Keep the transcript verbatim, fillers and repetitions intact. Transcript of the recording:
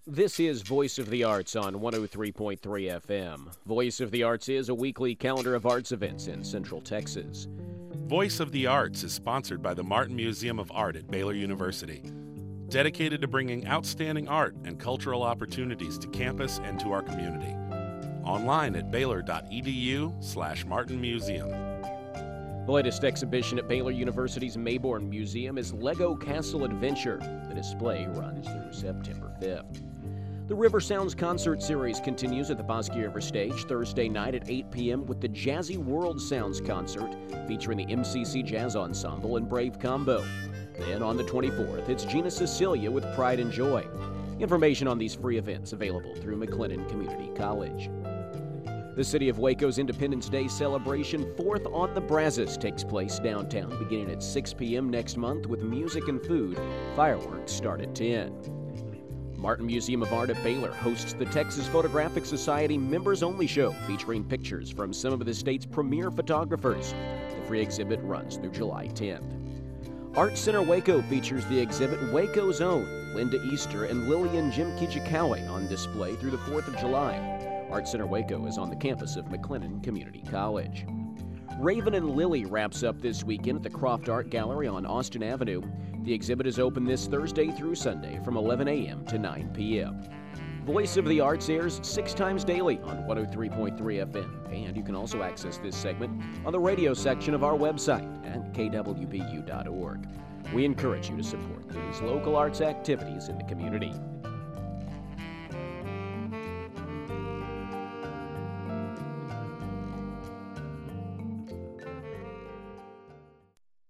This is Voice of the Arts on one oh three point three F M. Voice of the Arts is a weekly calendar of arts events in Central Texas. Voice of the Arts is sponsored by the Martin Museum of Art at Baylor University, dedicated to bringing outstanding art and cultural opportunities to campus and to our community. Online at baylor.edu slash Martin Museum. The latest exhibition at Baylor University's Mayborn Museum is Lego Castle Adventure. The display runs through September fifth. The River Sounds concert series continues at the Bosque River Stage Thursday night at eight p.m. with the Jazzy World Sounds concert featuring the M C C Jazz Ensemble and Brave Combo. Then on the twenty-fourth, it's Gina Cecilia with Pride and Joy. Information on these free events available through McLennan Community College. The City of Waco's Independence Day celebration, Fourth on the Brazos, takes place downtown beginning at six p.m. next month with music and food. Fireworks start at ten. Martin Museum of Art at Baylor hosts the Texas Photographic Society Members Only Show featuring pictures from some of the state's premier photographers. The free exhibit runs through July tenth. Art Center Waco features the exhibit Waco's Own, Linda Easter and Lillian Jim Kijikawa on display through the fourth of July. Art Center Waco is on the campus of McLennan Community College. Raven and Lily wraps up this weekend at the Croft Art Gallery on Austin Avenue. The exhibit is open this Thursday through Sunday from eleven a.m. to nine p.m. Voice of the Arts airs six times daily on one oh three point three F M, and you can also access this segment on the radio section of our website at k w b u dot org. We encourage you to support these local arts activities in the community.